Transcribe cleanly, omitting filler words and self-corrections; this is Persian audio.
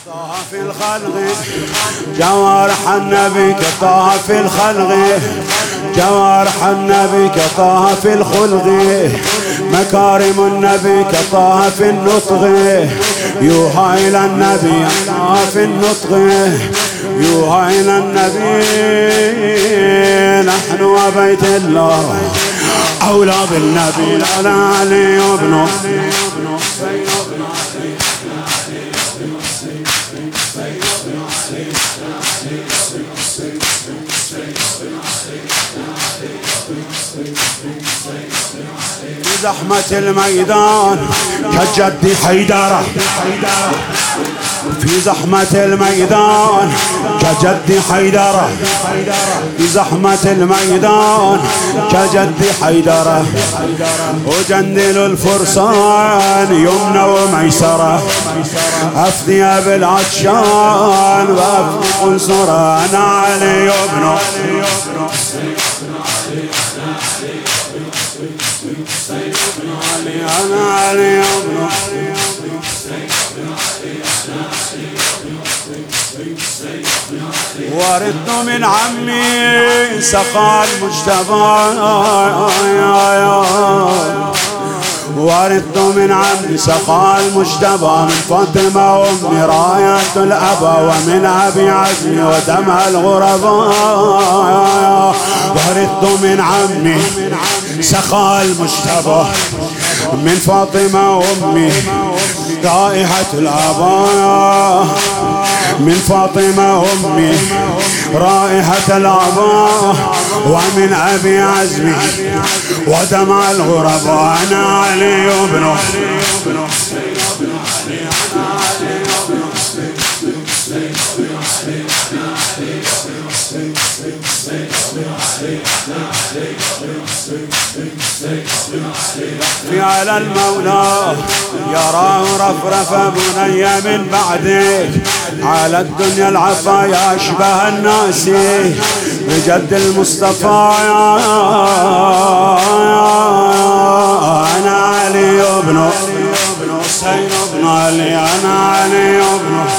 طه في الخلق جوارح النبي كطه في الخلق، جوارح النبي كطه في الخلق، مكارم النبي كطه في النطق، يوحى إلى النبي طه في النطق، يوحى إلى النبي. نحن وبيت الله أولى بالنبي لا علي وابنه. في زحمة الميدان كجد حيدرة، في زحمة الميدان كجد حيدرة، في زحمة الميدان كجد حيدرة، وجندل الفرسان يمنى وميسرة، أفدي بالعطشان وأفدي قنصرة. أنا علي ابنه أنا علي ابنه وردت من عمي سقى المجتبى، وردت من عمي سقى المجتبى، من فاطمة وأمي راية الأبا، ومن أبي عزمي ودمع الغرباء. وردت من عمي سقى المجتبى، من فاطمة وأمي رائحة الآباء، من فاطمة أمي رائحة الآباء، ومن أبي عزمي ودمع الغرباء. أنا علي ابنه في على المولى يراه رفرف بني من بعدك، على الدنيا العفايا أشبه الناس بجد المصطفى. أنا علي ابنه حسين ابن علي، أنا علي ابنه